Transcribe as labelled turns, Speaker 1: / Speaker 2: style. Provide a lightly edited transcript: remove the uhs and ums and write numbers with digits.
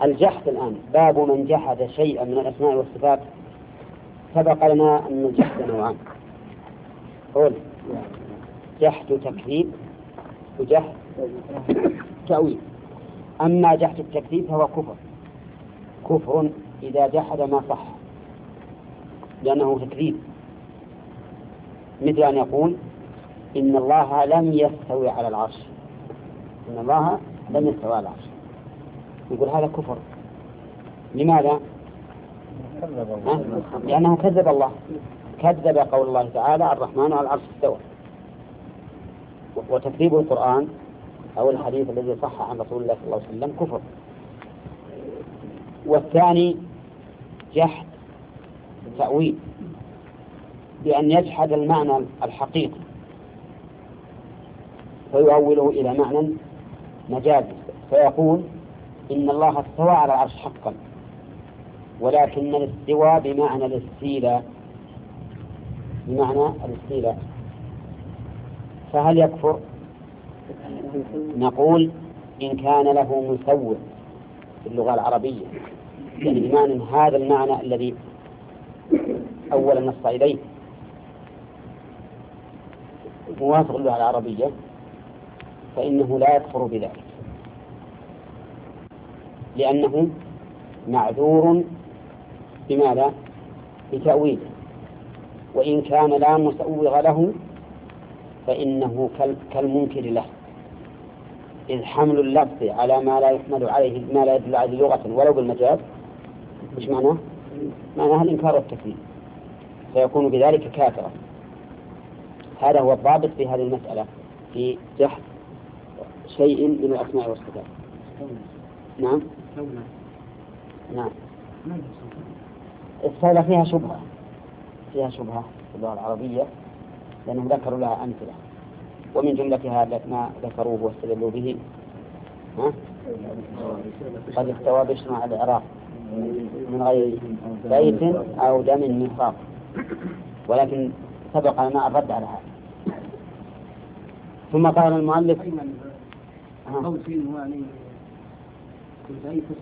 Speaker 1: الجحد الآن باب من جحد شيئا من الأسماء والصفات. سبق لنا أن الجحد نوعان، قول جحد تكذيب وجحد تأويل. أما جحد التكذيب فهو كفر إذا جحد ما صح لأنه تكذيب، مثل أن يقول إن الله لم يستوي على العرش، إن الله لم يستوي على العرش، يقول هذا كفر. لماذا؟ لأنه كذب الله، كذب قول الله تعالى الرحمن على العرش استوى. وتكذيب القرآن أو الحديث الذي صح عن رسول الله صلى الله عليه وسلم كفر. والثاني جحد تأويل، بأن يجحد المعنى الحقيقي فيؤوله إلى معنى مجازي، فيقول إن الله استوى على العرش حقا، ولكن الاستواء بمعنى الاستيلاء، فهل يكفر؟ نقول إن كان له مسوغ في اللغة العربية، يعني بمعنى هذا المعنى الذي أولا نص إليه موافق للغة العربية، فإنه لا يكفر بذلك، لأنه معذور بماذا؟ بتأويله. وإن كان لا مسوغ له فإنه كالمنكر له، إذ حمل اللفظ على ما لا يحمل عليه، ما لا يدل عليه لغة ولو بالمجاز، مش معناه؟ معناه الإنكار والتكذيب، فيكون بذلك كافرا. هذا هو الضابط في هذه المسألة في جحد شيء من الأسماء والصفات. نعم الصلاة فيها شبهة في اللغة العربية، لأنهم ذكروا لها أمثلة، ومن جملتها ما ذكروه واستدلوا به قد استوى بشر على العراق من غير بيت أو دم مخاض، ولكن سبق لنا الرد على هذا. ثم قال المؤلف